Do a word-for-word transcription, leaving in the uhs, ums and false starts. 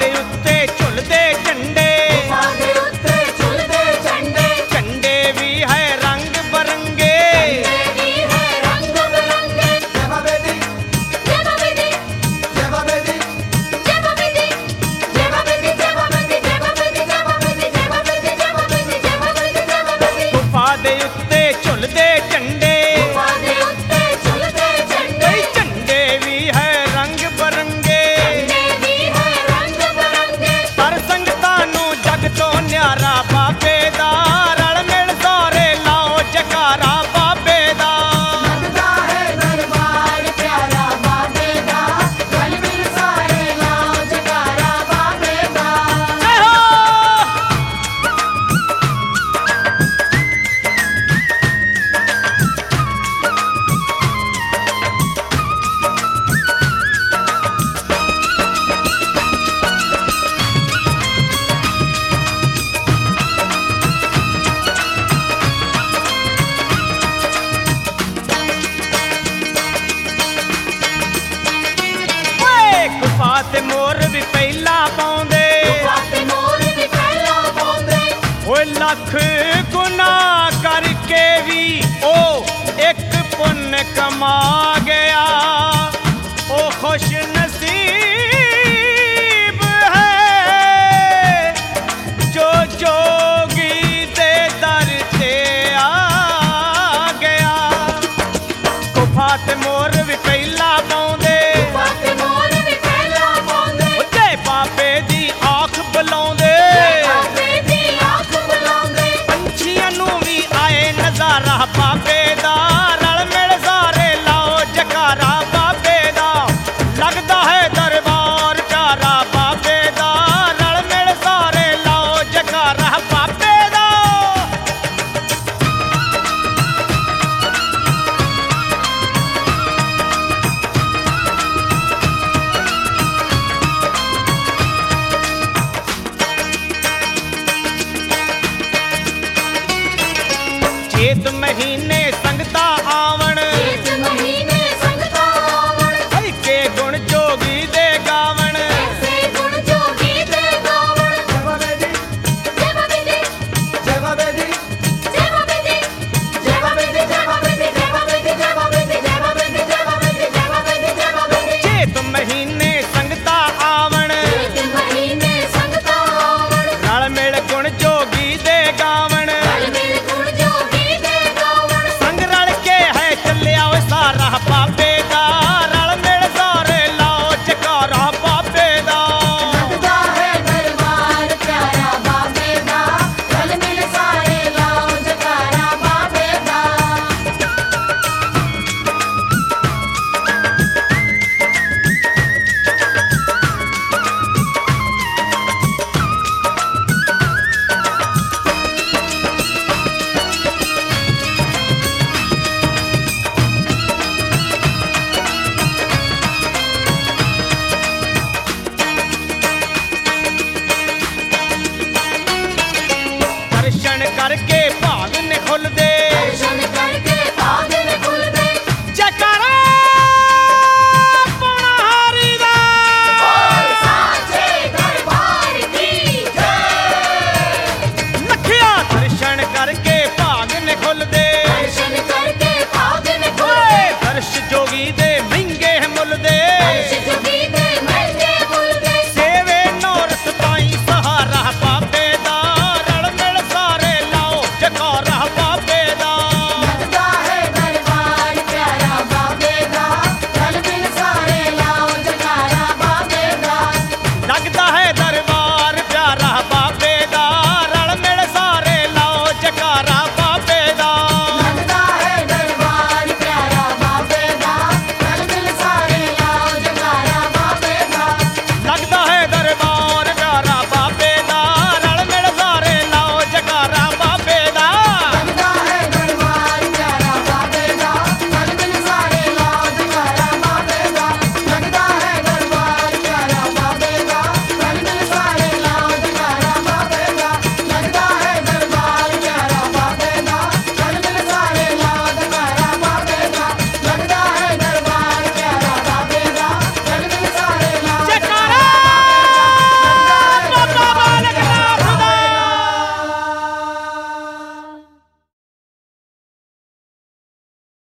ਦੇ ਉੱਤੇ ਝੁੱਲਦੇ ਝੰਡੇ, ਗੁਫਾ ਦੇ ਉੱਤੇ ਝੁੱਲਦੇ ਝੰਡੇ, ਝੰਡੇ ਵੀ ਹੈ ਰੰਗ ਬਰੰਗੇ। ਝੰਡੇ ਵੀ ਹੈ ਰੰਗ ਬਰੰਗੇ। ਜੈ ਬਾਬੇ ਦੀ, ਜੈ ਬਾਬੇ ਦੀ, ਜੈ ਬਾਬੇ ਦੀ, ਜੈ ਬਾਬੇ ਦੀ, ਜੈ ਬਾਬੇ ਦੀ, ਜੈ ਬਾਬੇ ਦੀ, ਜੈ ਬਾਬੇ ਦੀ, ਜੈ ਬਾਬੇ ਦੀ, ਜੈ ਬਾਬੇ ਦੀ, ਜੈ ਬਾਬੇ ਦੀ, ਜੈ ਬਾਬੇ ਦੀ, ਜੈ ਬਾਬੇ ਦੀ। ਗੁਫਾ ਦੇ ਉੱਤੇ ਝੁੱਲਦੇ ਝੰਡੇ, ਗੁਫਾ ਦੇ ਉੱਤੇ ਝੁੱਲਦੇ ਝੰਡੇ, ਕਈ ਝੰਡੇ ਵੀ ਹੈ ਰੰਗ ਬਰੰਗੇ। ਝੰਡੇ ਵੀ ਹੈ ਰੰਗ ਬਰੰਗੇ। ਪਰ ਸੰਗਤਾਂ ਨੂੰ ਜਗ ਤੋਂ ਨਿਆਰਾ ਬਾਬੇ ਦਾ, ਰਲ ਮਿਲ ਸਾਰੇ ਲਾਓ ਜਕਾਰਾ ਬਾਬੇ ਦਾ। ਲੱਗਦਾ ਹੈ ਦਰਬਾਰ ਪਿਆਰਾ ਬਾਬੇ ਦਾ, ਰਲ ਮਿਲ ਸਾਰੇ ਲਾਓ ਜਕਾਰਾ ਬਾਬੇ ਦਾ। ਜੈ ਹੋ। ਓਏ ਗੁਫਾ ਤੇ ਮੋਰ ਵੀ ਪਹਿਲਾਂ ਪਾਉਂਦੇ, ਗੁਫਾ ਤੇ ਮੋਰ ਵੀ ਪਹਿਲਾਂ ਪਾਉਂਦੇ, ਓਏ ਲੱਖ ਗੁਨਾਹ ਕਰਕੇ ਵੀ ਉਹ ਇੱਕ ਪੁੰਨ ਕਮਾ ਗਿਆ। ਉਹ ਖੁਸ਼ ਨਸੀਬ ਹੈ ਜੋ ਜੋਗੀ ਦੇ ਦਰ ਤੇ ਆ ਗਿਆ। ਗੁਫਾ ਤੇ ਮੋਰ ਵੀ ਪਹਿਲਾਂ ਪਾਉਂਦੇ, ਗੁਫਾ ਤੇ ਮੋਰ ਵੀ ਪਹਿਲਾਂ ਪਾਉਂਦੇ, ਉੱਤੇ ਬਾਬੇ ਦੀ ਆਖ ਬੁਲਾਉਂਦੇ। ਬਾਬੇ ਦੀ ਆਖ ਬੁਲਾਉਂਦੇ। ਪੰਛੀਆਂ ਨੂੰ ਵੀ ਆਏ ਨਜ਼ਾਰਾ ਬਾਬੇ ਦਾ, ਰਲ ਮਿਲ ਸਾਰੇ ਲਾਓ ਜਕਾਰਾ ਬਾਬੇ ਦਾ। ਲੱਗਦਾ ਹੈ ਦਰਬਾਰ ਪਿਆਰਾ ਬਾਬੇ ਦਾ, ਰਲ ਮਿਲ ਸਾਰੇ ਲਾਓ ਜਕਾਰਾ ਬਾਬੇ ਦਾ। ਚੇਤ ਮਹੀਨੇ ਸੰਗਤਾਂ ਆਵਣ, ਇਸ ਮਹੀਨੇ ਸੰਗਤਾਂ ਆਵਣ, ਹਲਕੇ ਗੁਣ ਜੋਗੀ ਦੇ ਗਾਵਣ। ਐਸੇ ਗੁਣ ਜੋਗੀ ਦੇ ਗਾਵਣ। ਜੈ ਬਾਬੇ ਦੀ, ਜੈ ਬਾਬੇ ਦੀ, ਜੈ ਬਾਬੇ ਦੀ, ਜੈ ਬਾਬੇ ਦੀ, ਜੈ ਬਾਬੇ ਦੀ, ਜੈ ਬਾਬੇ ਦੀ, ਜੈ ਬਾਬੇ ਦੀ, ਜੈ ਬਾਬੇ ਦੀ, ਜੈ ਬਾਬੇ ਦੀ, ਜੈ ਬਾਬੇ ਦੀ, ਜੈ ਬਾਬੇ ਦੀ, ਜੈ ਬਾਬੇ ਦੀ। ਚੇਤ ਮਹੀਨੇ ਸੰਗਤਾਂ ਆਵਣ, ਇਸ ਮਹੀਨੇ ਸੰਗਤਾਂ ਆਵਣ, ਰਲ ਮਿਲ ਗੁਣ ਜੋਗੀ ਦੇ ਗਾਵਣ। ਰਲ ਮਿਲ ਗੁਣ ਜੋਗੀ ਦੇ ਗਾਵਣ। ਸੰਗ ਰਲ ਕੇ ਹੈ ਚੱਲਿਆ ਓਏ ਸਾਰਾ ਬਾਬੇ ਦਾ, ਰਲ ਮਿਲ ਸਾਰੇ ਲਾਓ ਜਕਾਰਾ ਬਾਬੇ ਦਾ। ਲੱਗਦਾ ਹੈ ਦਰਬਾਰ ਪਿਆਰਾ ਬਾਬੇ ਦਾ, ਰਲ ਮਿਲ ਸਾਰੇ ਲਾਓ ਜਕਾਰਾ ਬਾਬੇ ਦਾ। ਦਰਸ਼ਨ ਕਰਕੇ ਭਾਗ ਨੇ ਖੁੱਲਦੇ, ਦਰਸ਼ਨ ਕਰਕੇ ਭਾਗ ਨੇ ਖੁੱਲਦੇ। ਜਕਾਰਾ ਪਾਉਣਾ ਹਾਰੀ ਦਾ। ਬੋਲ ਸਾਚੇ ਦਰਬਾਰ ਕੀ ਜੈ। ਲੱਖਿਆ ਦਰਸ਼ਨ ਕਰਕੇ ਭਾਗ ਨੇ ਖੁੱਲਦੇ, ਦਰਸ਼ਨ ਕਰਕੇ ਭਾਗ ਨੇ ਓਏ ਖੁੱਲਦੇ। ਦਰਸ਼ ਜੋਗੀ ਦੇ ਮਹਿੰਗੇ ਮੁੱਲ ਦੇ।